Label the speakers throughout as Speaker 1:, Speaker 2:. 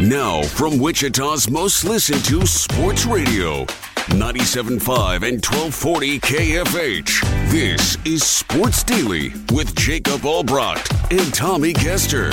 Speaker 1: Now, from Wichita's most listened to sports radio, 97.5 and 1240 KFH. This is Sports Daily with Jacob Albrocht and Tommy Kester.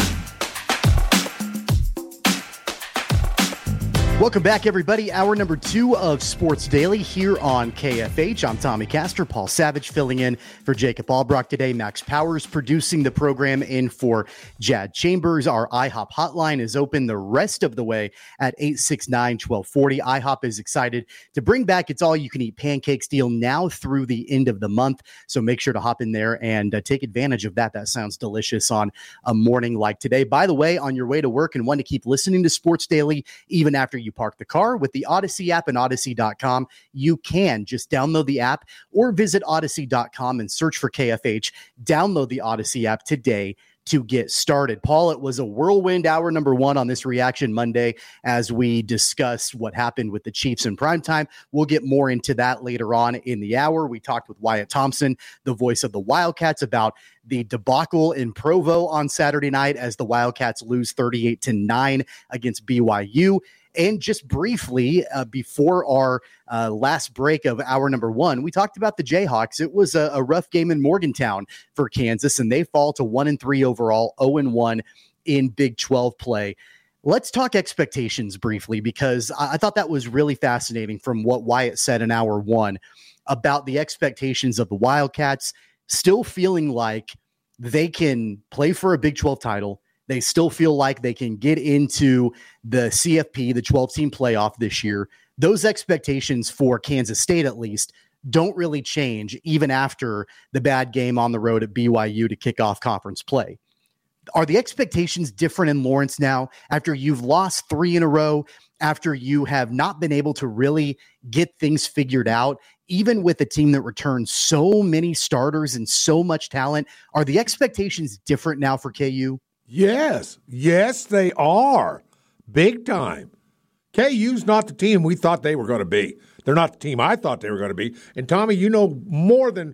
Speaker 2: Welcome back, everybody. Hour number 2 of Sports Daily here on KFH. I'm Tommy Castor, Paul Savage filling in for Jacob Albrocht today. Max Powers producing the program in for Jad Chambers. Our IHOP hotline is open the rest of the way at 869-1240. IHOP is excited to bring back its all-you-can-eat pancakes deal now through the end of the month. So make sure to hop in there and take advantage of that. That sounds delicious on a morning like today. By the way, on your way to work and want to keep listening to Sports Daily even after you park the car, with the Odyssey app and Odyssey.com, you can just download the app or visit Odyssey.com and search for KFH. Download the Odyssey app today to get started. Paul, it was a whirlwind hour number 1 on this Reaction Monday as we discuss what happened with the Chiefs in primetime. We'll get more into that later on in the hour. We talked with Wyatt Thompson, the voice of the Wildcats, about the debacle in Provo on Saturday night as the Wildcats lose 38-9 against BYU. And just briefly, before our last break of hour number 1, we talked about the Jayhawks. It was a rough game in Morgantown for Kansas, and they fall to 1-3 overall, 0-1 in Big 12 play. Let's talk expectations briefly, because I thought that was really fascinating from what Wyatt said in hour 1 about the expectations of the Wildcats still feeling like they can play for a Big 12 title. They still feel like they can get into the CFP, the 12-team playoff this year. Those expectations for Kansas State, at least, don't really change even after the bad game on the road at BYU to kick off conference play. Are the expectations different in Lawrence now after you've lost 3 in a row, after you have not been able to really get things figured out, even with a team that returns so many starters and so much talent? Are the expectations different now for KU?
Speaker 3: Yes, they are. Big time. KU's not the team we thought they were going to be. They're not the team I thought they were going to be. And Tommy, you know more than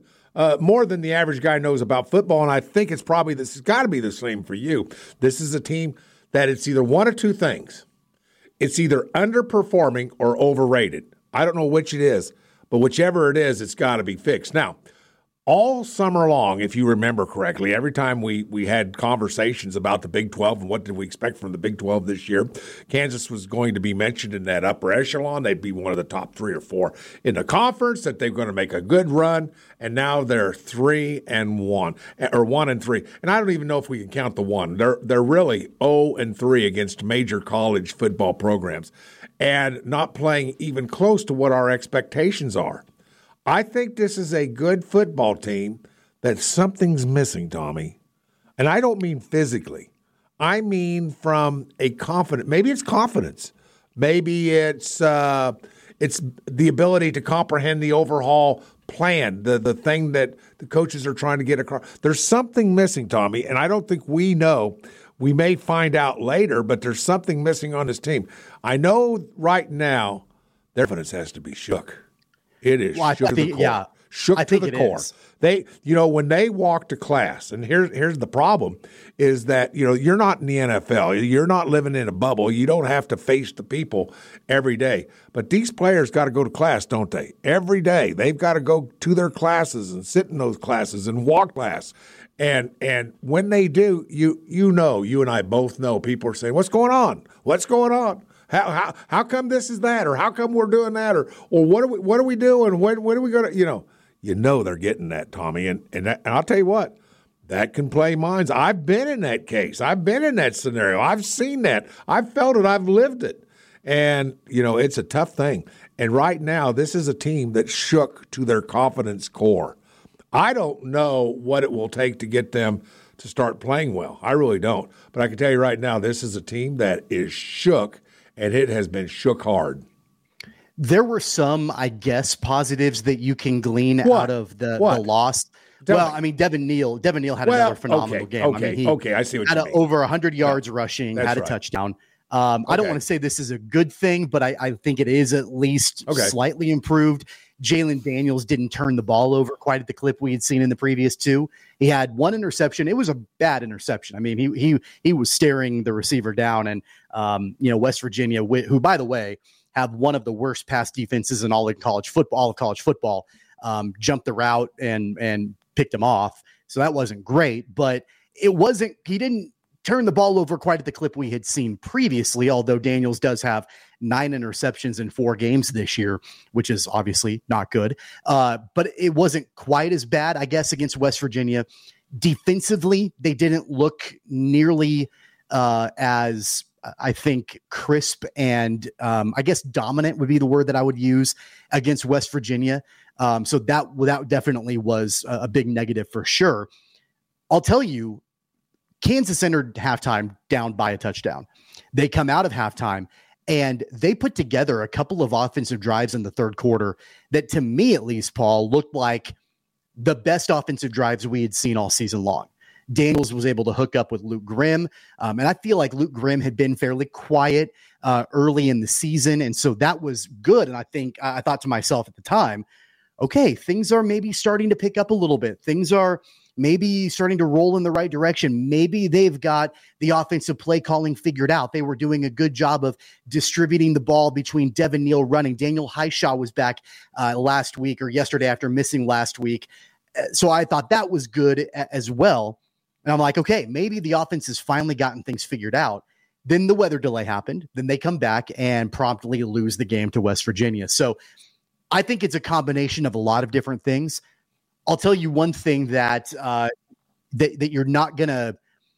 Speaker 3: the average guy knows about football, and I think it's probably this has got to be the same for you. This is a team that it's either one of two things. It's either underperforming or overrated. I don't know which it is, but whichever it is, it's got to be fixed. Now, all summer long, if you remember correctly, every time we had conversations about the Big 12 and what did we expect from the Big 12 this year, Kansas was going to be mentioned in that upper echelon. They'd be one of the top 3 or 4 in the conference, that they're going to make a good run, and now they're 3-1, or 1-3. And I don't even know if we can count the 1. They're really 0-3 against major college football programs and not playing even close to what our expectations are. I think this is a good football team that something's missing, Tommy. And I don't mean physically. I mean from a confidence. Maybe it's confidence. Maybe it's the ability to comprehend the overhaul plan, the thing that the coaches are trying to get across. There's something missing, Tommy, and I don't think we know. We may find out later, but there's something missing on this team. I know right now their confidence has to be shook. It is shook to the core. Yeah, shook to the core. They, when they walk to class, and here's the problem, is that, you're not in the NFL. You're not living in a bubble. You don't have to face the people every day. But these players got to go to class, don't they? Every day. They've got to go to their classes and sit in those classes and walk class. And when they do, you and I both know people are saying, what's going on? What's going on? How come this is that, or how come we're doing that, or what are we doing? When are we going to they're getting that, Tommy, and I'll tell you what, that can play minds. I've been in that case. I've been in that scenario. I've seen that. I've felt it. I've lived it, and it's a tough thing. And right now, this is a team that shook to their confidence core. I don't know what it will take to get them to start playing well. I really don't. But I can tell you right now, this is a team that is shook. And it has been shook hard.
Speaker 2: There were some, I guess, positives that you can glean out of the loss. Well, I mean, Devin Neal had another phenomenal game.
Speaker 3: I see what you mean.
Speaker 2: Over 100 yards rushing, had a touchdown. I don't want to say this is a good thing, but I think it is at least slightly improved. Jalen Daniels didn't turn the ball over quite at the clip we had seen in the previous two. He had one interception. It was a bad interception. I mean, he was staring the receiver down, and West Virginia, who by the way have one of the worst pass defenses in all of college football, jumped the route and picked him off. So that wasn't great, but he didn't turn the ball over quite at the clip we had seen previously, although Daniels does have 9 interceptions in 4 games this year, which is obviously not good. But it wasn't quite as bad, I guess, against West Virginia. Defensively, they didn't look nearly as, I think, crisp and I guess dominant would be the word that I would use against West Virginia. So that definitely was a big negative for sure. I'll tell you, Kansas entered halftime down by a touchdown. They come out of halftime and they put together a couple of offensive drives in the third quarter that, to me at least, Paul, looked like the best offensive drives we had seen all season long. Daniels was able to hook up with Luke Grimm. And I feel like Luke Grimm had been fairly quiet early in the season. And so that was good. And I thought to myself at the time, okay, things are maybe starting to pick up a little bit. Things are maybe starting to roll in the right direction. Maybe they've got the offensive play calling figured out. They were doing a good job of distributing the ball between Devin Neal running. Daniel Highshaw was back last week or yesterday after missing last week. So I thought that was good as well. And I'm like, okay, maybe the offense has finally gotten things figured out. Then the weather delay happened. Then they come back and promptly lose the game to West Virginia. So I think it's a combination of a lot of different things. I'll tell you one thing that that you're not gonna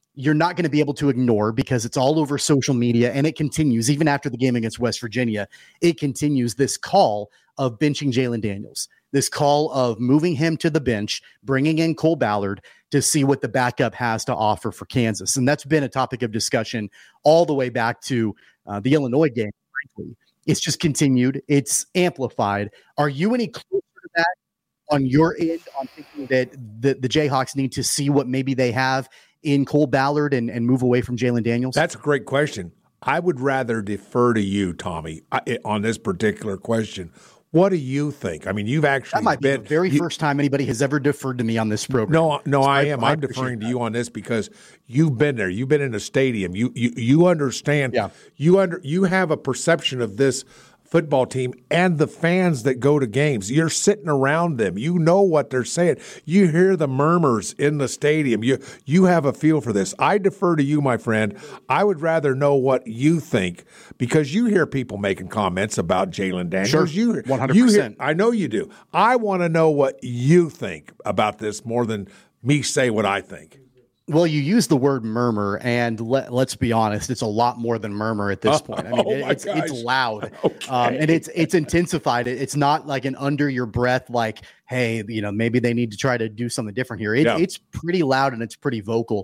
Speaker 2: be able to ignore, because it's all over social media and it continues even after the game against West Virginia. It continues, this call of benching Jalen Daniels, this call of moving him to the bench, bringing in Cole Ballard to see what the backup has to offer for Kansas, and that's been a topic of discussion all the way back to the Illinois game. Frankly, it's just continued. It's amplified. Are you any closer to that on your end, on thinking that the Jayhawks need to see what maybe they have in Cole Ballard and move away from Jalen Daniels?
Speaker 3: That's a great question. I would rather defer to you, Tommy, on this particular question. What do you think? I mean, you've actually
Speaker 2: that might be the very first time anybody has ever deferred to me on this program.
Speaker 3: No,
Speaker 2: so
Speaker 3: I am. I'm deferring to you on this because you've been there. You've been in a stadium. You understand.
Speaker 2: Yeah.
Speaker 3: You have a perception of this football team and the fans that go to games. You're sitting around them. You know what they're saying. You hear the murmurs in the stadium. You have a feel for this. I defer to you, my friend. I would rather know what you think, because you hear people making comments about Jalen Daniels.
Speaker 2: Sure, 100%.
Speaker 3: I know you do. I want to know what you think about this more than me say what I think.
Speaker 2: Well, you use the word murmur, and let's be honest, it's a lot more than murmur at this point. I mean, it's loud,
Speaker 3: okay.
Speaker 2: And it's intensified. It's not like an under your breath, like, hey, maybe they need to try to do something different here. It's pretty loud and it's pretty vocal.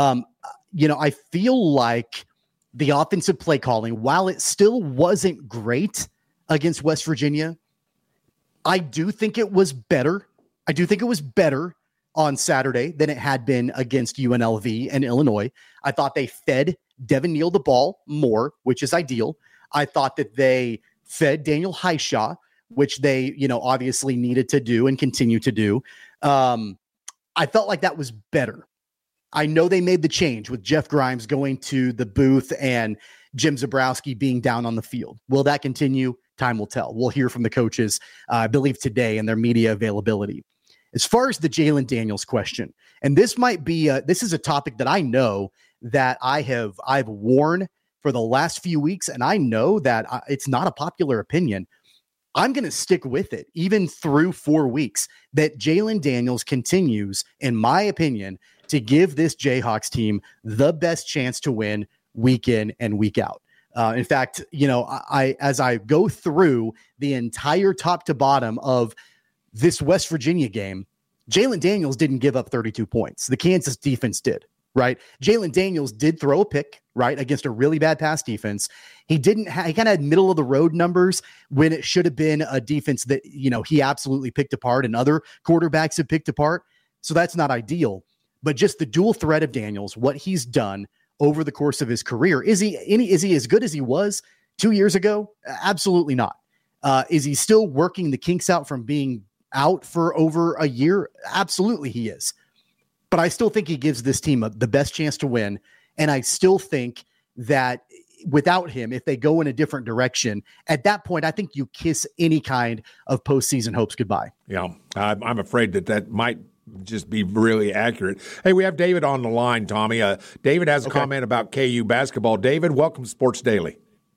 Speaker 2: I feel like the offensive play calling, while it still wasn't great against West Virginia, I do think it was better. On Saturday than it had been against UNLV and Illinois. I thought they fed Devin Neal the ball more, which is ideal. I thought that they fed Daniel Highshaw, which they, obviously needed to do and continue to do. I felt like that was better. I know they made the change with Jeff Grimes going to the booth and Jim Zabrowski being down on the field. Will that continue? Time will tell. We'll hear from the coaches, I believe, today in their media availability. As far as the Jalen Daniels question, and this is a topic that I know that I've worn for the last few weeks, and I know that it's not a popular opinion. I'm going to stick with it even through 4 weeks, that Jalen Daniels continues, in my opinion, to give this Jayhawks team the best chance to win week in and week out. In fact, as I go through the entire top to bottom of this West Virginia game, Jalen Daniels didn't give up 32 points. The Kansas defense did, right? Jalen Daniels did throw a pick, right, against a really bad pass defense. He kind of had middle of the road numbers when it should have been a defense that, he absolutely picked apart and other quarterbacks have picked apart. So that's not ideal. But just the dual threat of Daniels, what he's done over the course of his career, is he as good as he was 2 years ago? Absolutely not. Is he still working the kinks out from being out for over a year? Absolutely he is. But I still think he gives this team the best chance to win. And I still think that without him, if they go in a different direction, at that point, I think you kiss any kind of postseason hopes goodbye.
Speaker 3: Yeah, I'm afraid that might just be really accurate. Hey, we have David on the line, Tommy. David has a comment about KU basketball. David, welcome to Sports Daily.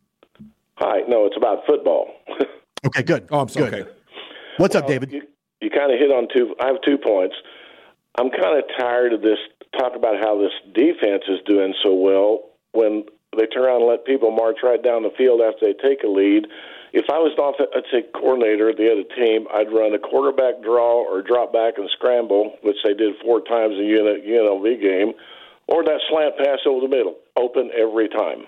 Speaker 4: Hi. No, it's about football.
Speaker 2: Okay, good.
Speaker 3: Oh, I'm sorry.
Speaker 2: Good. Okay. What's up, David?
Speaker 4: You kind of hit on two. I have 2 points. I'm kind of tired of this talk about how this defense is doing so well when they turn around and let people march right down the field after they take a lead. If I was an offensive coordinator of the other team, I'd run a quarterback draw or drop back and scramble, which they did 4 times in the UNLV game, or that slant pass over the middle, open every time.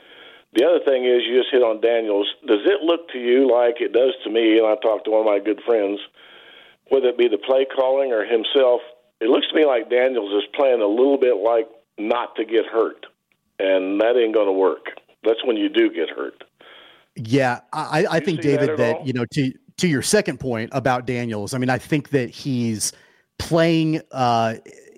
Speaker 4: The other thing is, you just hit on Daniels. Does it look to you like it does to me, and I talked to one of my good friends, whether it be the play calling or himself, it looks to me like Daniels is playing a little bit like not to get hurt, and that ain't going to work. That's when you do get hurt.
Speaker 2: Yeah, I think, David, that to your second point about Daniels, I mean, I think that he's playing I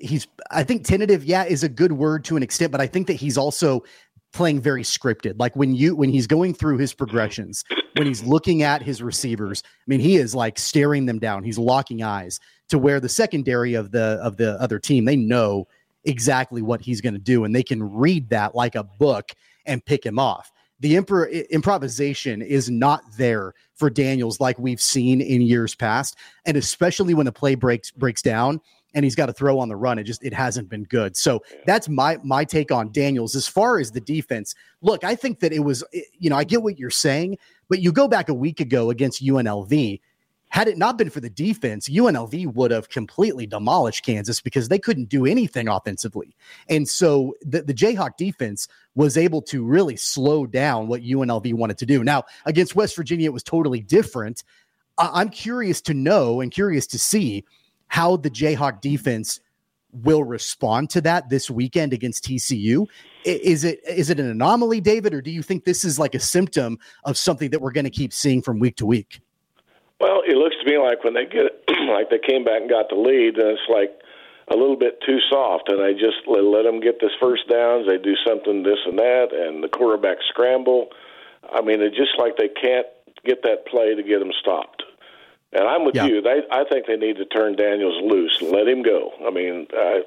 Speaker 2: think tentative, is a good word to an extent, but I think that he's also playing very scripted. Like when he's going through his progressions, when he's looking at his receivers, I mean, he is like staring them down. He's locking eyes to where the secondary of the other team, they know exactly what he's going to do, and they can read that like a book and pick him off. The improvisation is not there for Daniels like we've seen in years past, and especially when a play breaks down and he's got to throw on the run, it hasn't been good. So that's my take on Daniels. As far as the defense, look, I think that it was, I get what you're saying, but you go back a week ago against UNLV. Had it not been for the defense, UNLV would have completely demolished Kansas because they couldn't do anything offensively. And so the Jayhawk defense was able to really slow down what UNLV wanted to do. Now, against West Virginia, it was totally different. I'm curious to know and curious to see how the Jayhawk defense will respond to that this weekend against TCU. Is it an anomaly, David, or do you think this is like a symptom of something that we're going to keep seeing from week to week?
Speaker 4: Well, it looks to me like when they get it, like they came back and got the lead, and it's like a little bit too soft, and they just let them get this first downs. They do something, this and that, and the quarterback scramble. I mean, it's just like they can't get that play to get them stopped. And I'm with you. I think they need to turn Daniels loose and let him go. I mean,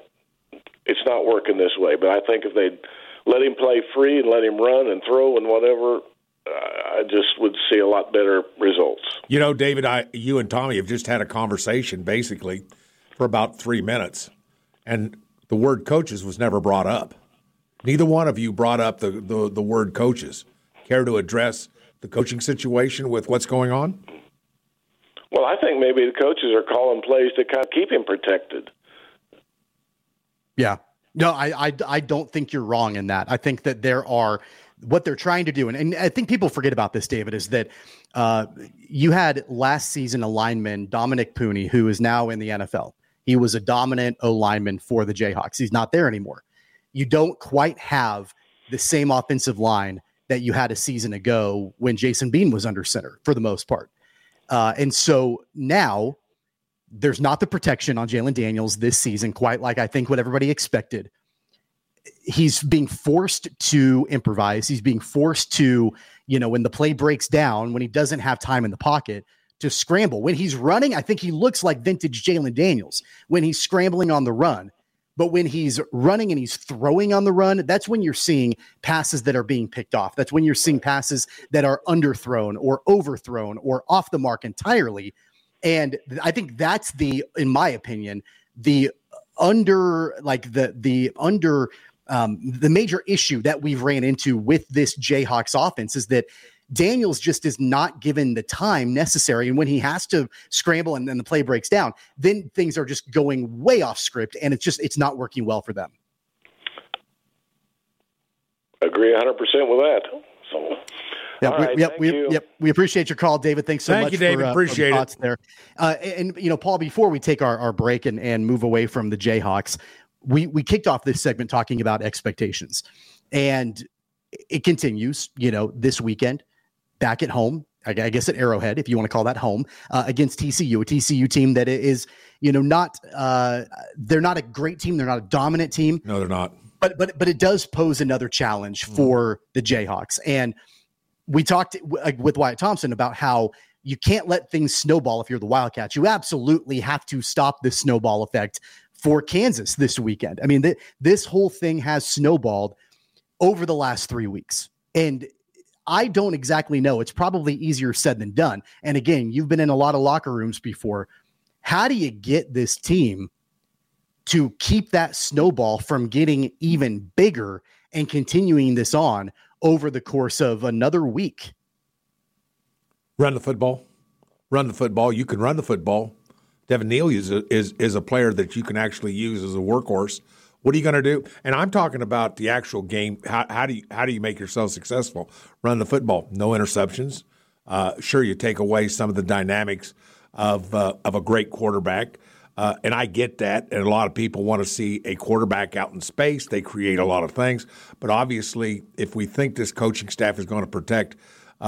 Speaker 4: it's not working this way, but I think if they let him play free and let him run and throw and whatever, I just would see a lot better results.
Speaker 3: David, you and Tommy have just had a conversation basically for about 3 minutes, and the word coaches was never brought up. Neither one of you brought up the word coaches. Care to address the coaching situation with what's going on?
Speaker 4: Well, I think maybe the coaches are calling plays to kind of keep him protected.
Speaker 2: Yeah. No, I don't think you're wrong in that. I think that what they're trying to do, and I think people forget about this, David, is that you had last season a lineman, Dominic Pooney, who is now in the NFL. He was a dominant O-lineman for the Jayhawks. He's not there anymore. You don't quite have the same offensive line that you had a season ago when Jason Bean was under center for the most part. And so now there's not the protection on Jalen Daniels this season, quite like I think what everybody expected. He's being forced to improvise. He's being forced to, when the play breaks down, when he doesn't have time in the pocket, to scramble. When he's running, I think he looks like vintage Jalen Daniels when he's scrambling on the run. But when he's running and he's throwing on the run, that's when you're seeing passes that are being picked off. That's when you're seeing passes that are underthrown or overthrown or off the mark entirely. And I think that's in my opinion, the major issue that we've ran into with this Jayhawks offense is that Daniels just is not given the time necessary. And when he has to scramble and then the play breaks down, then things are just going way off script, and it's not working well for them.
Speaker 4: Agree 100% with that. So,
Speaker 2: we appreciate your call, David. Thanks so much.
Speaker 3: Thank you, David. Appreciate
Speaker 2: it. There. And Paul, before we take our break and move away from the Jayhawks, we kicked off this segment talking about expectations, and it continues, this weekend back at home I guess at Arrowhead, if you want to call that home, against TCU, a TCU team that is, not they're not a great team. They're not a dominant team.
Speaker 3: No, they're not.
Speaker 2: But it does pose another challenge for the Jayhawks. And we talked with Wyatt Thompson about how you can't let things snowball if you're the Wildcats. You absolutely have to stop this snowball effect for Kansas this weekend. I mean, this whole thing has snowballed over the last 3 weeks. And I don't exactly know. It's probably easier said than done. And again, you've been in a lot of locker rooms before. How do you get this team to keep that snowball from getting even bigger and continuing this on over the course of another week?
Speaker 3: Run the football. You can run the football. Devin Neely is a player that you can actually use as a workhorse. What are you going to do? And I'm talking about the actual game. How do you make yourself successful? Run the football. No interceptions. Sure, you take away some of the dynamics of a great quarterback. And I get that. And a lot of people want to see a quarterback out in space. They create a lot of things. But obviously, if we think this coaching staff is going to protect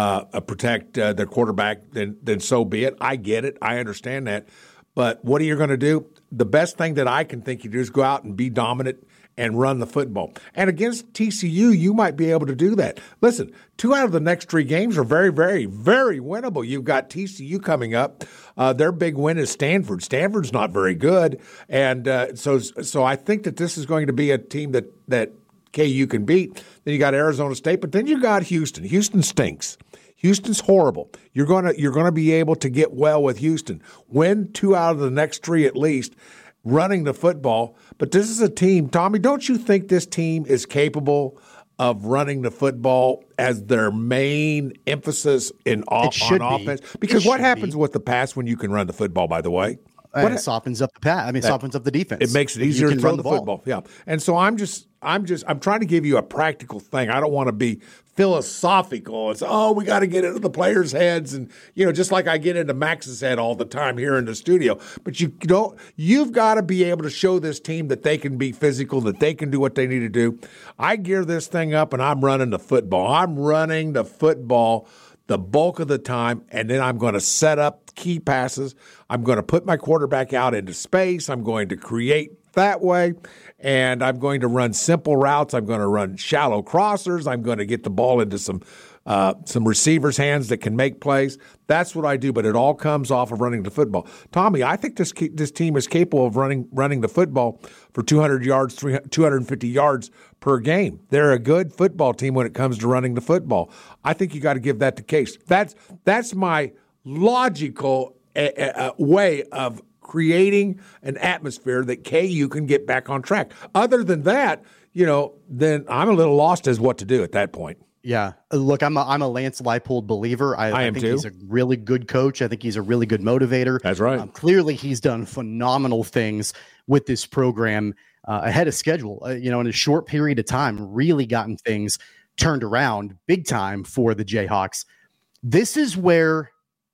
Speaker 3: their quarterback, then so be it. I get it. I understand that. But what are you going to do? The best thing that I can think you do is go out and be dominant and run the football. And against TCU, you might be able to do that. Listen, 2 out of the next 3 games are very, very, very winnable. You've got TCU coming up. Their big win is Stanford. Stanford's not very good. And so I think that this is going to be a team that KU can beat. Then you got Arizona State, but then you got Houston. Houston stinks. Houston's horrible. You're gonna be able to get well with Houston. Win 2 out of the next 3 at least, running the football. But this is a team, Tommy, don't you think this team is capable of running the football as their main emphasis on offense? Because what happens with the pass when you can run the football, by the way?
Speaker 2: It softens up the pass. I mean, it softens up the defense.
Speaker 3: It makes it easier to throw the football. Yeah. And so I'm trying to give you a practical thing. I don't want to be philosophical. It's, we got to get into the players' heads. And, just like I get into Max's head all the time here in the studio. But you've got to be able to show this team that they can be physical, that they can do what they need to do. I gear this thing up and I'm running the football. I'm running the football the bulk of the time, and then I'm going to set up key passes. I'm going to put my quarterback out into space. I'm going to create that way, and I'm going to run simple routes. I'm going to run shallow crossers. I'm going to get the ball into some receivers' hands that can make plays. That's what I do, but it all comes off of running the football. Tommy, I think this team is capable of running the football for 200 yards, 250 yards per game. They're a good football team when it comes to running the football. I think you got to give that the case. That's my logical way of creating an atmosphere that KU can get back on track. Other than that, then I'm a little lost as what to do at that point.
Speaker 2: Yeah. Look, I'm a Lance Leipold believer. I think
Speaker 3: too.
Speaker 2: He's a really good coach. I think he's a really good motivator.
Speaker 3: That's right.
Speaker 2: Clearly, he's done phenomenal things with this program ahead of schedule. In a short period of time, really gotten things turned around big time for the Jayhawks. This is where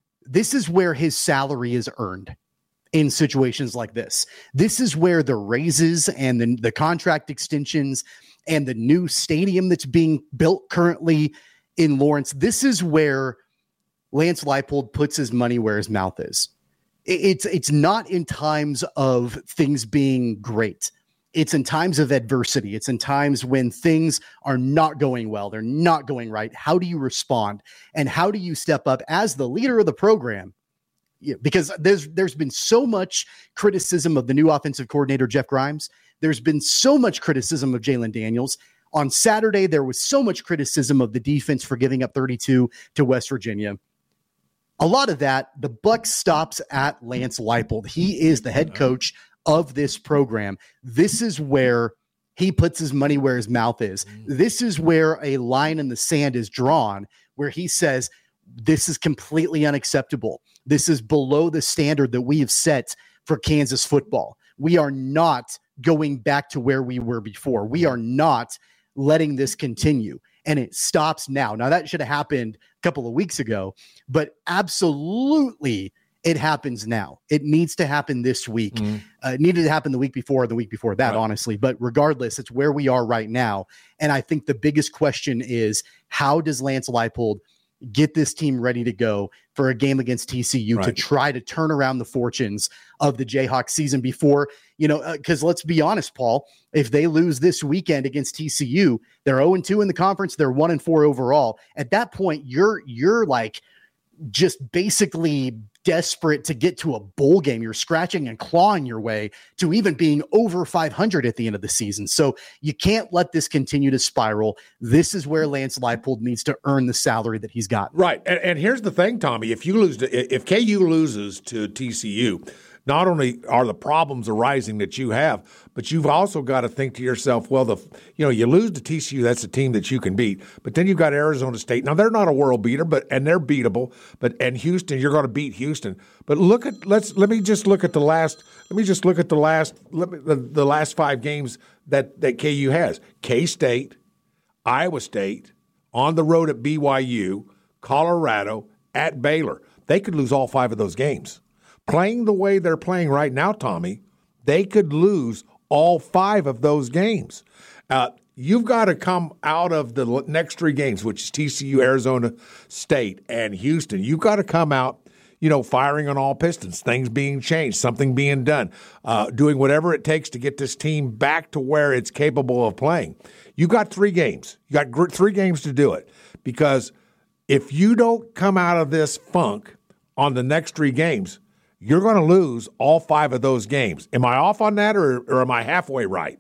Speaker 2: his salary is earned in situations like this. This is where the raises and the contract extensions and the new stadium that's being built currently in Lawrence, this is where Lance Leipold puts his money where his mouth is. It's not in times of things being great. It's in times of adversity. It's in times when things are not going well. They're not going right. How do you respond? And how do you step up as the leader of the program? Because there's been so much criticism of the new offensive coordinator, Jeff Grimes. There's been so much criticism of Jalen Daniels. On Saturday, there was so much criticism of the defense for giving up 32 to West Virginia. A lot of that, the buck stops at Lance Leipold. He is the head coach of this program. This is where he puts his money where his mouth is. This is where a line in the sand is drawn, where he says, this is completely unacceptable. This is below the standard that we have set for Kansas football. We are not going back to where we were before. We are not letting this continue. And it stops now. Now, that should have happened a couple of weeks ago, but absolutely it happens now. It needs to happen this week. It needed to happen the week before that, right. Honestly. But regardless, it's where we are right now. And I think the biggest question is, how does Lance Leipold get this team ready to go for a game against TCU to try to turn around the fortunes of the Jayhawks season before, because let's be honest, Paul, if they lose this weekend against TCU, they're 0-2 in the conference. They're 1-4 overall. At that point, you're like just basically desperate to get to a bowl game. You're scratching and clawing your way to even being over 500 at the end of the season. So you can't let this continue to spiral. This is where Lance Leipold needs to earn the salary that he's got.
Speaker 3: Right. And here's the thing, Tommy, if KU loses to TCU, not only are the problems arising that you have, but you've also got to think to yourself, well, you lose to TCU, that's a team that you can beat. But then you've got Arizona State. Now they're not a world beater, and they're beatable. And Houston, you're going to beat Houston. But let me just look at the last 5 games that KU has. K-State, Iowa State, on the road at BYU, Colorado, at Baylor. They could lose all 5 of those games. Playing the way they're playing right now, Tommy, they could lose all 5 of those games. You've got to come out of the next 3 games, which is TCU, Arizona State, and Houston. You've got to come out, firing on all pistons, things being changed, something being done, doing whatever it takes to get this team back to where it's capable of playing. You've got 3 games. You got 3 games to do it, because if you don't come out of this funk on the next 3 games, you're going to lose all 5 of those games. Am I off on that, or am I halfway right?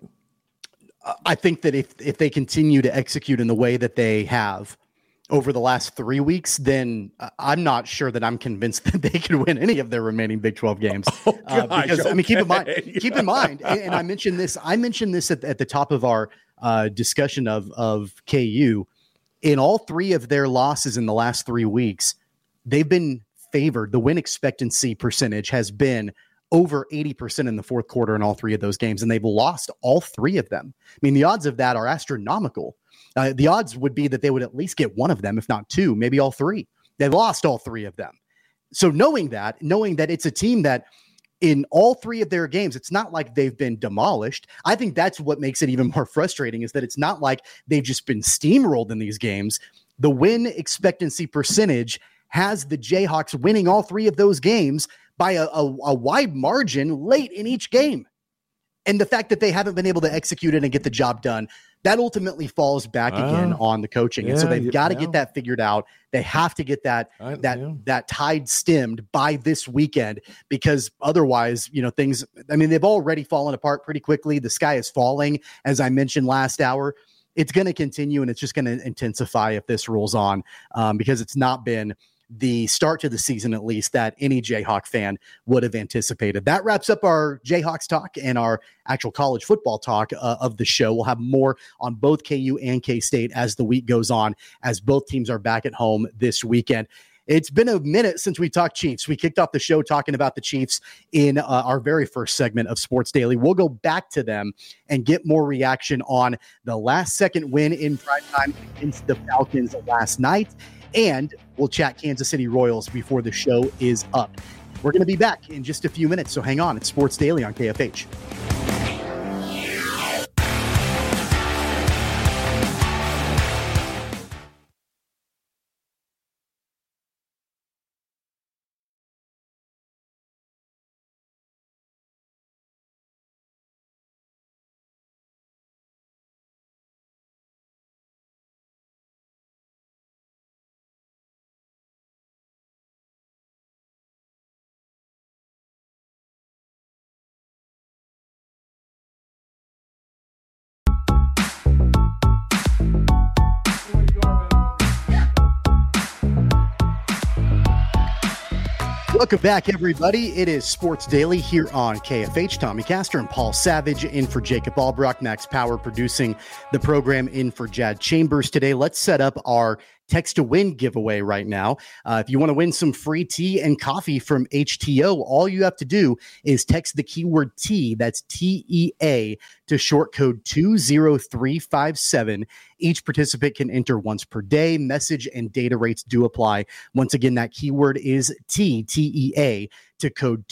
Speaker 2: I think that if they continue to execute in the way that they have over the last 3 weeks, then I'm not sure that I'm convinced that they can win any of their remaining Big 12 games. Because I mean, keep in mind, and I mentioned this at the top of our discussion of KU. In all 3 of their losses in the last 3 weeks, they've been favored. The win expectancy percentage has been over 80% in the fourth quarter in all 3 of those games, and they've lost all 3 of them. I mean, the odds of that are astronomical. The odds would be that they would at least get 1 of them, if not 2, maybe all 3. They lost all 3 of them. So knowing that it's a team that in all 3 of their games, it's not like they've been demolished. I think that's what makes it even more frustrating, is that it's not like they've just been steamrolled in these games. The win expectancy percentage has the Jayhawks winning all 3 of those games by a wide margin late in each game. And the fact that they haven't been able to execute it and get the job done, that ultimately falls back again on the coaching. And so they've got to get that figured out. They have to get that tide stemmed by this weekend, because otherwise, things, I mean, they've already fallen apart pretty quickly. The sky is falling, as I mentioned last hour. It's going to continue, and it's just going to intensify if this rolls on, because it's not been the start to the season, at least, that any Jayhawk fan would have anticipated. That wraps up our Jayhawks talk and our actual college football talk of the show. We'll have more on both KU and K-State as the week goes on, as both teams are back at home this weekend. It's been a minute since we talked Chiefs. We kicked off the show talking about the Chiefs in our very first segment of Sports Daily. We'll go back to them and get more reaction on the last-second win in primetime against the Falcons last night. And we'll chat Kansas City Royals before the show is up. We're going to be back in just a few minutes, so hang on. It's Sports Daily on KFH. Welcome back, everybody. It is Sports Daily here on KFH. Tommy Castor and Paul Savage in for Jacob Albrock. Max Power producing the program in for Jad Chambers today. Let's set up our Text to Win giveaway right now. If you want to win some free tea and coffee from HTO, all you have to do is text the keyword tea, that's TEA, to short code 20357. Each participant can enter once per day. Message and data rates do apply. Once again, that keyword is TEA, to code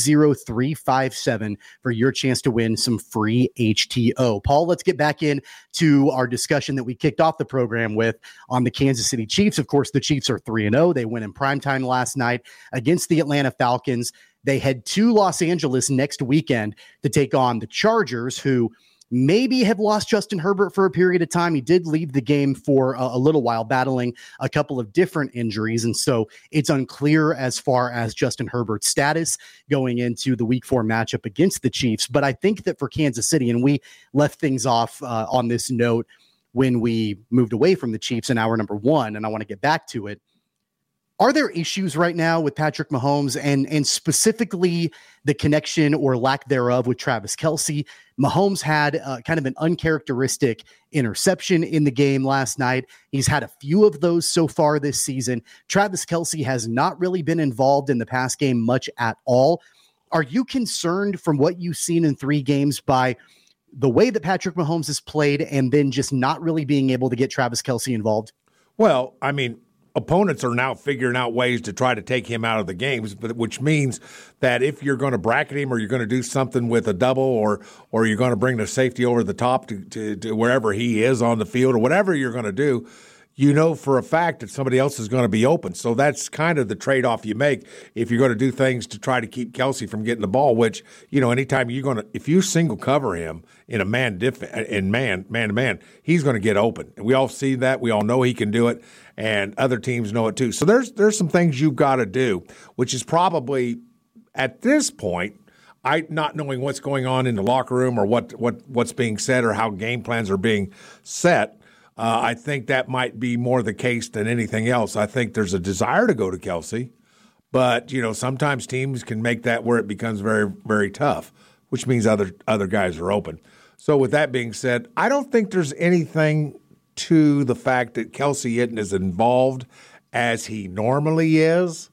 Speaker 2: 20357 for your chance to win some free HTO. Paul, let's get back into our discussion that we kicked off the program with on the Kansas City Chiefs. Of course, the Chiefs are 3-0. They win in primetime last night against the Atlanta Falcons. They head to Los Angeles next weekend to take on the Chargers, who maybe have lost Justin Herbert for a period of time. He did leave the game for a little while, battling a couple of different injuries. And so it's unclear as far as Justin Herbert's status going into the week 4 matchup against the Chiefs. But I think that for Kansas City, and we left things off on this note when we moved away from the Chiefs in hour number 1, and I want to get back to it. Are there issues right now with Patrick Mahomes and specifically the connection or lack thereof with Travis Kelce? Mahomes had kind of an uncharacteristic interception in the game last night. He's had a few of those so far this season. Travis Kelce has not really been involved in the pass game much at all. Are you concerned from what you've seen in 3 games by the way that Patrick Mahomes has played and then just not really being able to get Travis Kelce involved?
Speaker 3: Well, I mean, opponents are now figuring out ways to try to take him out of the games, but which means that if you're going to bracket him or you're going to do something with a double or you're going to bring the safety over the top to wherever he is on the field or whatever you're going to do, you know for a fact that somebody else is going to be open. So that's kind of the trade-off you make if you're going to do things to try to keep Kelce from getting the ball, which, you know, anytime you're going to – if you single cover him in a man to man, he's going to get open. And we all see that. We all know he can do it, and other teams know it too. So there's some things you've got to do, which is probably at this point not knowing what's going on in the locker room or what's being said or how game plans are being set. I think that might be more the case than anything else. I think there's a desire to go to Kelce, but, you know, sometimes teams can make that where it becomes very, very tough, which means other guys are open. So with that being said, I don't think there's anything to the fact that Kelce isn't as involved as he normally is.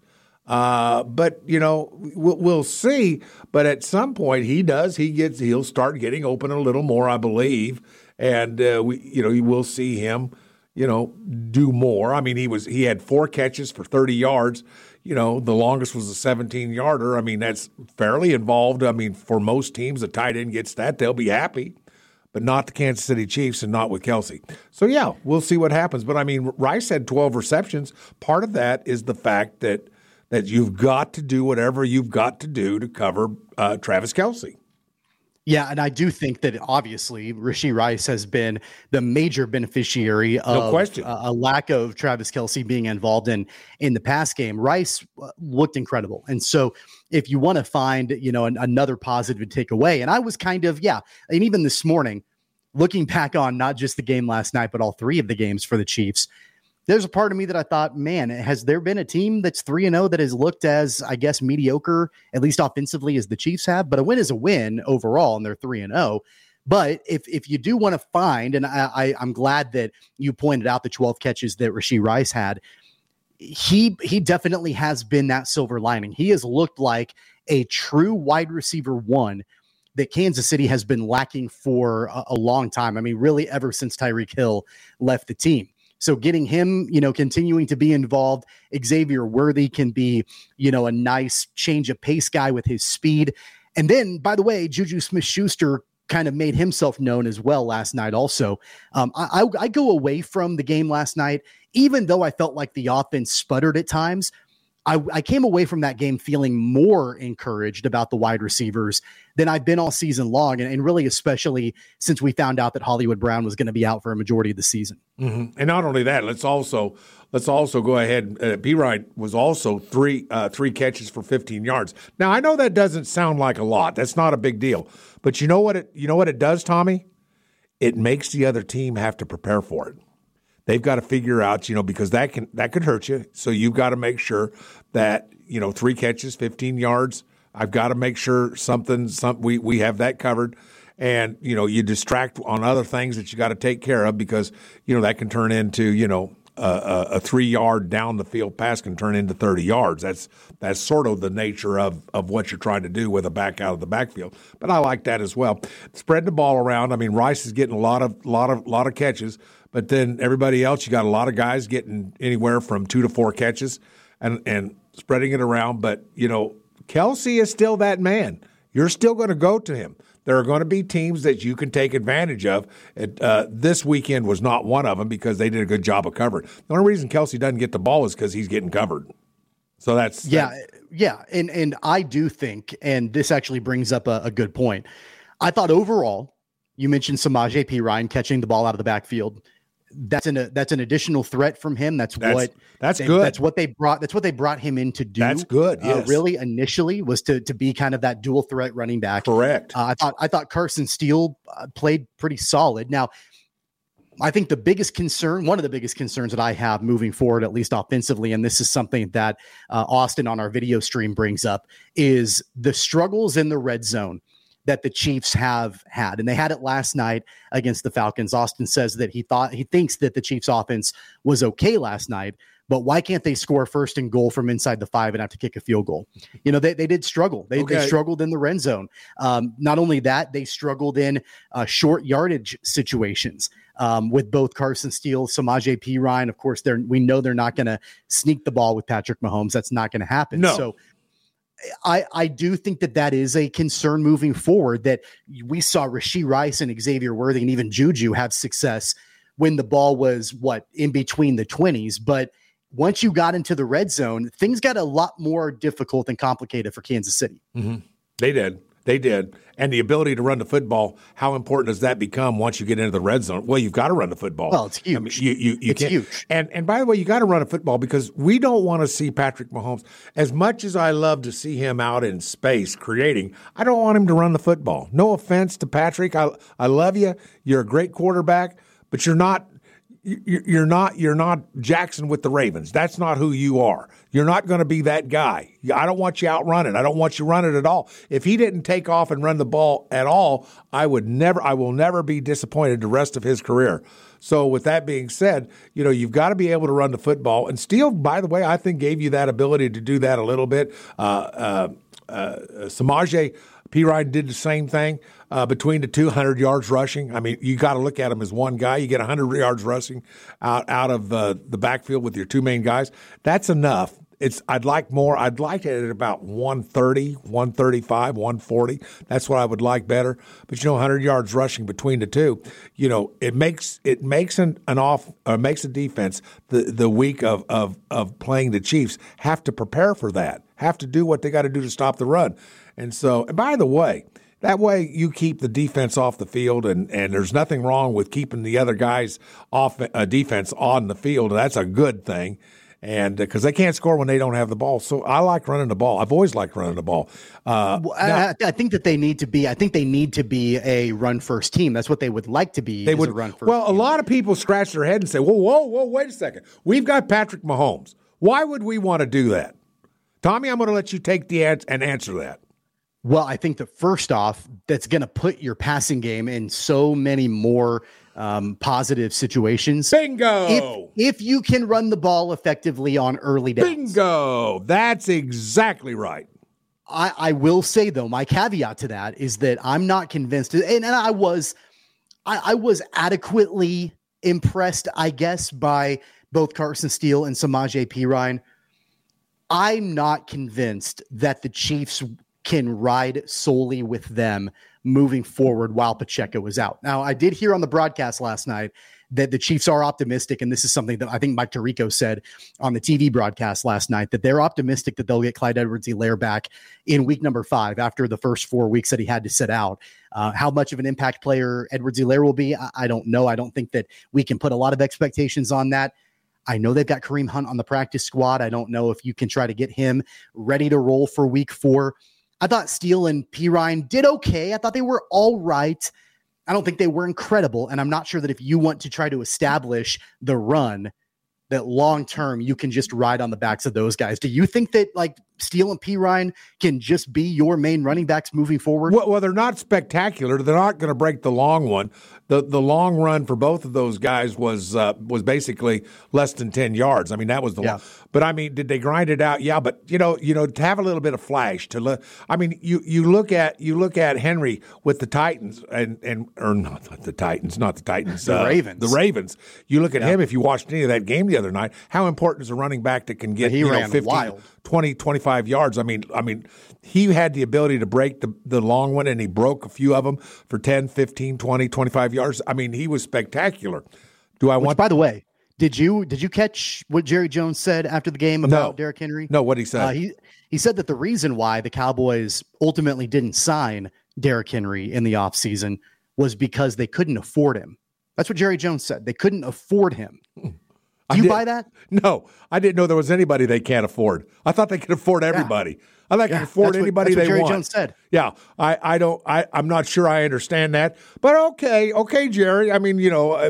Speaker 3: But, you know, we'll see. But at some point he'll start getting open a little more, I believe. And you will see him, you know, do more. I mean, he had 4 catches for 30 yards. You know, the longest was a 17-yarder. I mean, that's fairly involved. I mean, for most teams, a tight end gets that, they'll be happy. But not the Kansas City Chiefs and not with Kelce. So, yeah, we'll see what happens. But, I mean, Rice had 12 receptions. Part of that is the fact that you've got to do whatever you've got to do to cover Travis Kelce.
Speaker 2: Yeah, and I do think that obviously Rashee Rice has been the major beneficiary of a lack of Travis Kelce being involved in the pass game. Rice looked incredible. And so if you want to find, you know, another positive to take away, and I was kind of, and even this morning, looking back on not just the game last night, but all 3 of the games for the Chiefs, there's a part of me that I thought, man, has there been a team that's 3-0 that has looked as, I guess, mediocre, at least offensively, as the Chiefs have? But a win is a win overall, and they're 3-0. But if you do want to find, and I'm glad that you pointed out the 12 catches that Rashee Rice had, he definitely has been that silver lining. He has looked like a true wide receiver 1 that Kansas City has been lacking for a long time. I mean, really ever since Tyreek Hill left the team. So getting him, you know, continuing to be involved, Xavier Worthy can be, you know, a nice change of pace guy with his speed. And then, by the way, Juju Smith-Schuster kind of made himself known as well last night also. I go away from the game last night, even though I felt like the offense sputtered at times. I came away from that game feeling more encouraged about the wide receivers than I've been all season long, and really especially since we found out that Hollywood Brown was going to be out for a majority of the season.
Speaker 3: Mm-hmm. And not only that, let's also go ahead. P. Wright was also three catches for 15 yards. Now I know that doesn't sound like a lot. That's not a big deal. But you know what it does, Tommy? It makes the other team have to prepare for it. They've got to figure out, you know, because that could hurt you. So you've got to make sure that, you know, 3 catches, 15 yards. I've got to make sure we have that covered. And, you know, you distract on other things that you got to take care of because, you know, that can turn into, you know, a 3-yard down the field pass can turn into 30 yards. That's sort of the nature of what you're trying to do with a back out of the backfield. But I like that as well. Spread the ball around. I mean, Rice is getting a lot of catches. But then everybody else, you got a lot of guys getting anywhere from 2 to 4 catches and spreading it around. But, you know, Kelce is still that man. You're still going to go to him. There are going to be teams that you can take advantage of. This weekend was not one of them because they did a good job of covering. The only reason Kelce doesn't get the ball is because he's getting covered. So that's
Speaker 2: and I do think, and this actually brings up a good point. I thought overall, you mentioned Samaje Perine catching the ball out of the backfield. That's an additional threat from him. That's good. That's what they brought him in to do.
Speaker 3: That's good. Yes.
Speaker 2: Really, initially was to be kind of that dual threat running back.
Speaker 3: Correct.
Speaker 2: I thought Carson Steele played pretty solid. Now, I think one of the biggest concerns that I have moving forward, at least offensively, and this is something that Austin on our video stream brings up, is the struggles in the red zone that the Chiefs have had. And they had it last night against the Falcons. Austin says that he thinks that the Chiefs offense was okay last night, but why can't they score first and goal from inside the 5 and have to kick a field goal? They did struggle. They struggled in the red zone. Not only that, they struggled in short yardage situations with both Carson Steele, Samaje Perine. Of course, we know they're not going to sneak the ball with Patrick Mahomes. That's not going to happen.
Speaker 3: No.
Speaker 2: So I do think that is a concern moving forward, that we saw Rashee Rice and Xavier Worthy and even Juju have success when the ball was in between the 20s. But once you got into the red zone, things got a lot more difficult and complicated for Kansas City.
Speaker 3: Mm-hmm. They did. And the ability to run the football, how important does that become once you get into the red zone? Well, you've got to run the football.
Speaker 2: Well, it's huge.
Speaker 3: I mean,
Speaker 2: it's huge.
Speaker 3: And by the way, you got to run a football because we don't want to see Patrick Mahomes. As much as I love to see him out in space creating, I don't want him to run the football. No offense to Patrick. I love you. You're a great quarterback, but you're not Jackson with the Ravens. That's not who you are. You're not going to be that guy. I don't want you out running. I don't want you running at all. If he didn't take off and run the ball at all, I will never be disappointed the rest of his career. So with that being said, you've got to be able to run the football. And Steele, by the way, I think gave you that ability to do that a little bit. Samaje Perine did the same thing between the 200 yards rushing. I mean, you got to look at him as one guy. You get 100 yards rushing out of the backfield with your two main guys. That's enough. I'd like more. I'd like it at about 130, 135, 140. That's what I would like better. But 100 yards rushing between the two, it makes a defense the week of playing the Chiefs have to prepare for that. Have to do what they got to do to stop the run. And by the way, that way you keep the defense off the field, and there's nothing wrong with keeping the other guys off defense on the field. And that's a good thing. And because they can't score when they don't have the ball. So I like running the ball. I've always liked running the ball.
Speaker 2: I think that they need to be. I think they need to be a run first team. That's what they would like to be. They would a run first.
Speaker 3: Well,
Speaker 2: team.
Speaker 3: A lot of people scratch their head and say, "Whoa, wait a second. We've got Patrick Mahomes. Why would we want to do that?" Tommy, I'm going to let you take the answer and answer that.
Speaker 2: Well, I think that first off, that's going to put your passing game in so many more positive situations.
Speaker 3: Bingo!
Speaker 2: If you can run the ball effectively on early downs.
Speaker 3: Bingo! That's exactly right.
Speaker 2: I will say, though, my caveat to that is that I'm not convinced, and I was adequately impressed, I guess, by both Carson Steele and Samaje Perine. I'm not convinced that the Chiefs can ride solely with them moving forward while Pacheco is out. Now, I did hear on the broadcast last night that the Chiefs are optimistic, and this is something that I think Mike Tirico said on the TV broadcast last night, that they're optimistic that they'll get Clyde Edwards-Helaire back in week number 5 after the first 4 weeks that he had to sit out. How much of an impact player Edwards-Helaire will be, I don't know. I don't think that we can put a lot of expectations on that. I know they've got Kareem Hunt on the practice squad. I don't know if you can try to get him ready to roll for week 4. I thought Steele and Perine did okay. I thought they were all right. I don't think they were incredible. And I'm not sure that if you want to try to establish the run, that long-term you can just ride on the backs of those guys. Do you think that Steele and Perine can just be your main running backs moving forward?
Speaker 3: Well, they're not spectacular. They're not going to break the long one. The long run for both of those guys was basically less than 10 yards. I mean, that was the long. But I mean, did they grind it out? Yeah, but to have a little bit of flash you look at Henry with the Titans or not the Titans.
Speaker 2: The Ravens.
Speaker 3: The Ravens. You look at him, if you watched any of that game the other night, how important is a running back that can get
Speaker 2: ran
Speaker 3: 15,
Speaker 2: wild.
Speaker 3: 20, 25 yards. I mean, he had the ability to break the long one, and he broke a few of them for 10, 15, 20, 25 yards. I mean, he was spectacular.
Speaker 2: By the way, did you catch what Jerry Jones said after the game about Derrick Henry?
Speaker 3: No, what he said?
Speaker 2: He said that the reason why the Cowboys ultimately didn't sign Derrick Henry in the offseason was because they couldn't afford him. That's what Jerry Jones said. They couldn't afford him. Do you buy that?
Speaker 3: No, I didn't know there was anybody they can't afford. I thought they could afford everybody. I thought they could afford anybody they want.
Speaker 2: That's what Jerry Jones said.
Speaker 3: Yeah, I'm not sure I understand that, but okay, Jerry. I mean,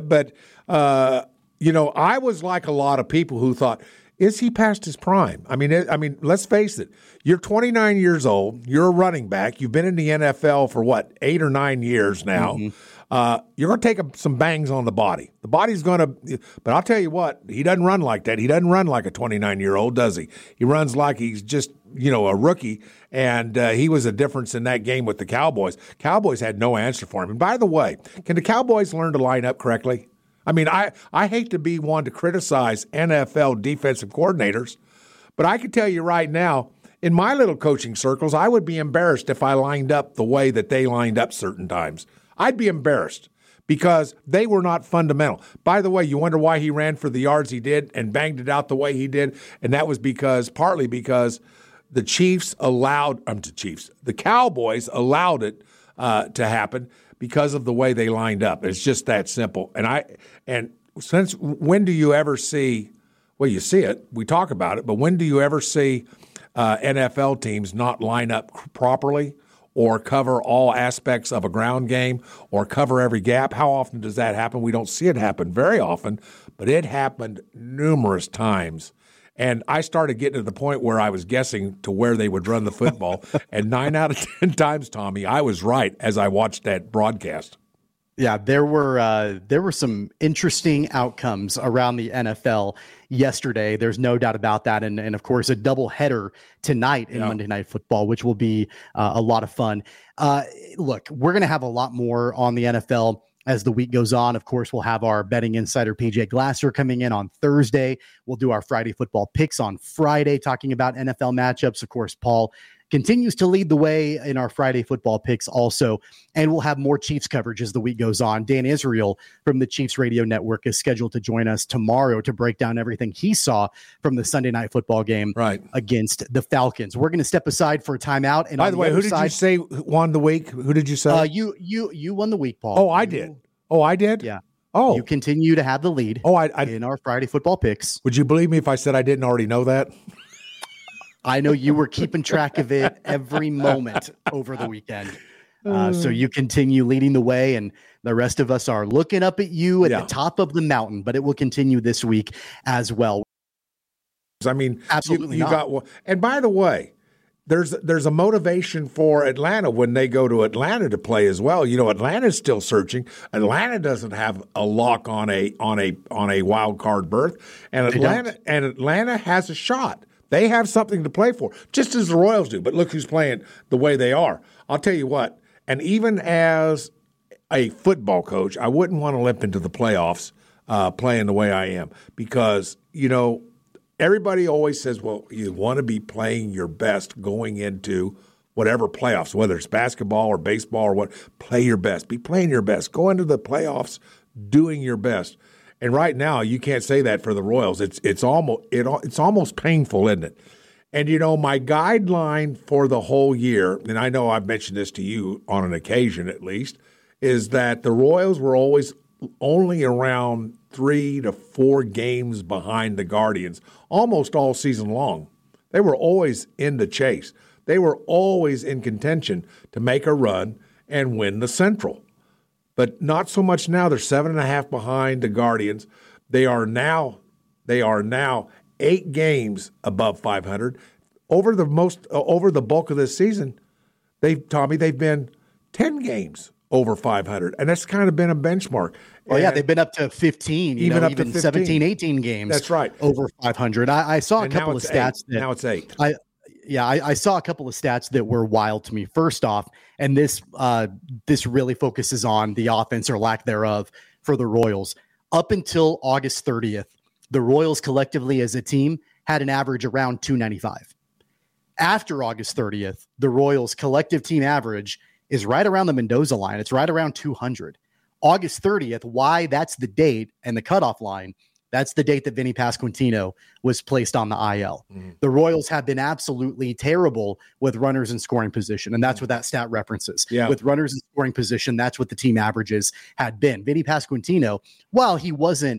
Speaker 3: I was like a lot of people who thought, is he past his prime? I mean, let's face it. You're 29 years old. You're a running back. You've been in the NFL for 8 or 9 years now. Mm-hmm. You're going to take some bangs on the body. The body's going to, but I'll tell you what, he doesn't run like that. He doesn't run like a 29-year-old, does he? He runs like he's just, a rookie, and he was a difference in that game with the Cowboys. Cowboys had no answer for him. And by the way, can the Cowboys learn to line up correctly? I mean, I hate to be one to criticize NFL defensive coordinators, but I can tell you right now, in my little coaching circles, I would be embarrassed if I lined up the way that they lined up certain times. I'd be embarrassed because they were not fundamental. By the way, you wonder why he ran for the yards he did and banged it out the way he did, and that was partly because the Cowboys allowed it to happen because of the way they lined up. It's just that simple. And since when do you ever see? Well, you see it. We talk about it, but when do you ever see NFL teams not line up properly, or cover all aspects of a ground game, or cover every gap? How often does that happen? We don't see it happen very often, but it happened numerous times. And I started getting to the point where I was guessing to where they would run the football. And 9 out of 10 times, Tommy, I was right as I watched that broadcast.
Speaker 2: Yeah, there were some interesting outcomes around the NFL yesterday. There's no doubt about that. And of course, a doubleheader tonight in Monday Night Football, which will be a lot of fun. Look, we're going to have a lot more on the NFL as the week goes on. Of course, we'll have our betting insider, PJ Glasser, coming in on Thursday. We'll do our Friday football picks on Friday, talking about NFL matchups. Of course, Paul continues to lead the way in our Friday football picks also. And we'll have more Chiefs coverage as the week goes on. Dan Israel from the Chiefs Radio Network is scheduled to join us tomorrow to break down everything he saw from the Sunday night football game against the Falcons. We're going to step aside for a timeout. And
Speaker 3: by the way, who did you say won the week? Who did you say?
Speaker 2: You won the week, Paul.
Speaker 3: Oh, I did. Oh, I did?
Speaker 2: Yeah.
Speaker 3: Oh.
Speaker 2: You continue to have the lead in our Friday football picks.
Speaker 3: Would you believe me if I said I didn't already know that?
Speaker 2: I know you were keeping track of it every moment over the weekend. So you continue leading the way, and the rest of us are looking up at you at the top of the mountain, but it will continue this week as well.
Speaker 3: I mean,
Speaker 2: absolutely
Speaker 3: you got one. And by the way, there's a motivation for Atlanta when they go to Atlanta to play as well. Atlanta's still searching. Atlanta doesn't have a lock on a wild card berth, and Atlanta has a shot. They have something to play for, just as the Royals do. But look who's playing the way they are. I'll tell you what, and even as a football coach, I wouldn't want to limp into the playoffs playing the way I am because, everybody always says, well, you want to be playing your best going into whatever playoffs, whether it's basketball or baseball or what, play your best. Be playing your best. Go into the playoffs doing your best. And right now, you can't say that for the Royals. It's almost painful, isn't it? And, my guideline for the whole year, and I know I've mentioned this to you on an occasion at least, is that the Royals were always only around 3 to 4 games behind the Guardians almost all season long. They were always in the chase. They were always in contention to make a run and win the Central. But not so much now. They're 7.5 behind the Guardians. They are now 8 games above 500. Over the bulk of this season, they've been 10 games over 500, and that's kind of been a benchmark.
Speaker 2: Well, they've been up to 15, even 17, 18 games.
Speaker 3: That's right,
Speaker 2: over 500. I saw a couple of stats.
Speaker 3: Now it's 8.
Speaker 2: I saw a couple of stats that were wild to me. First off, and this really focuses on the offense or lack thereof for the Royals. Up until August 30th, the Royals collectively as a team had an average around 295. After August 30th, the Royals' collective team average is right around the Mendoza line. It's right around 200. August 30th, why that's the date and the cutoff line, that's the date that Vinny Pasquantino was placed on the IL. The Royals have been absolutely terrible with runners in scoring position, and that's what that stat references.
Speaker 3: Yeah.
Speaker 2: With runners in scoring position, that's what the team averages had been. Vinny Pasquantino, while he wasn't,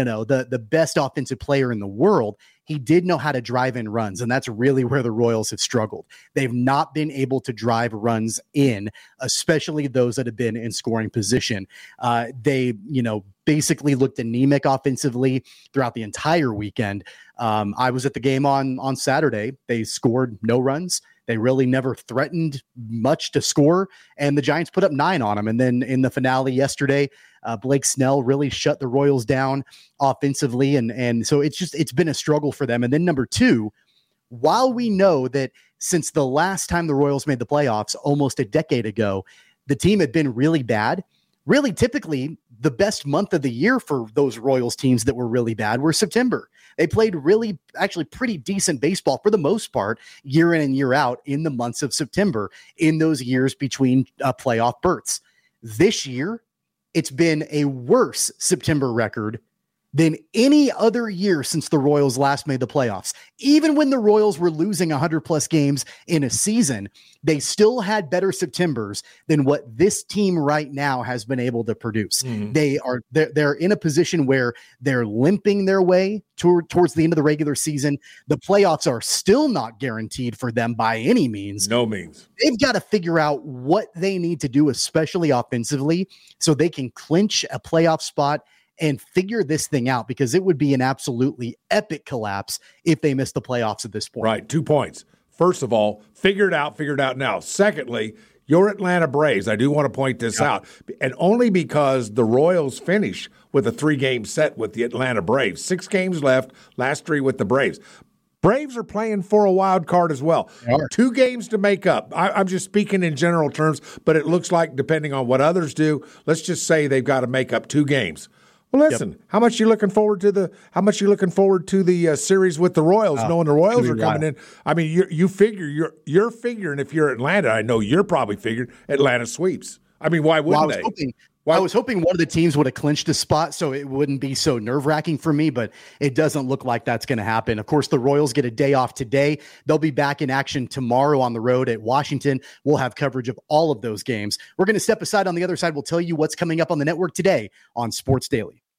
Speaker 2: the best offensive player in the world, he did know how to drive in runs, and that's really where the Royals have struggled. They've not been able to drive runs in, especially those that have been in scoring position. They, basically looked anemic offensively throughout the entire weekend. I was at the game on Saturday. They scored no runs. They really never threatened much to score, and the Giants put up 9 on them. And then in the finale yesterday, Blake Snell really shut the Royals down offensively, and so it's been a struggle for them. And then number 2, while we know that since the last time the Royals made the playoffs almost a decade ago, the team had been really bad. Really, typically, the best month of the year for those Royals teams that were really bad were September. They played actually pretty decent baseball for the most part, year in and year out in the months of September, in those years between playoff berths. This year, it's been a worse September record than any other year since the Royals last made the playoffs. Even when the Royals were losing 100-plus games in a season, they still had better Septembers than what this team right now has been able to produce. They're in a position where they're limping their way towards the end of the regular season. The playoffs are still not guaranteed for them by any means.
Speaker 3: No means.
Speaker 2: They've got to figure out what they need to do, especially offensively, so they can clinch a playoff spot and figure this thing out, because it would be an absolutely epic collapse if they miss the playoffs at this point.
Speaker 3: Right. 2 points. First of all, figure it out now. Secondly, your Atlanta Braves, I do want to point this out, and only because the Royals finish with a 3-game set with the Atlanta Braves. 6 games left, last 3 with the Braves. Braves are playing for a wild card as well. 2 games to make up. I'm just speaking in general terms, but it looks like, depending on what others do, let's just say they've got to make up 2 games. Well, listen, how much you looking forward to the series with the Royals, knowing the Royals are coming in? I mean, you figure you're figuring, if you're Atlanta, I know you're probably figuring Atlanta sweeps. I mean, why wouldn't they?
Speaker 2: I was hoping one of the teams would have clinched a spot so it wouldn't be so nerve-wracking for me, but it doesn't look like that's going to happen. Of course, the Royals get a day off today. They'll be back in action tomorrow on the road at Washington. We'll have coverage of all of those games. We're going to step aside. On the other side, we'll tell you what's coming up on the network today on Sports Daily.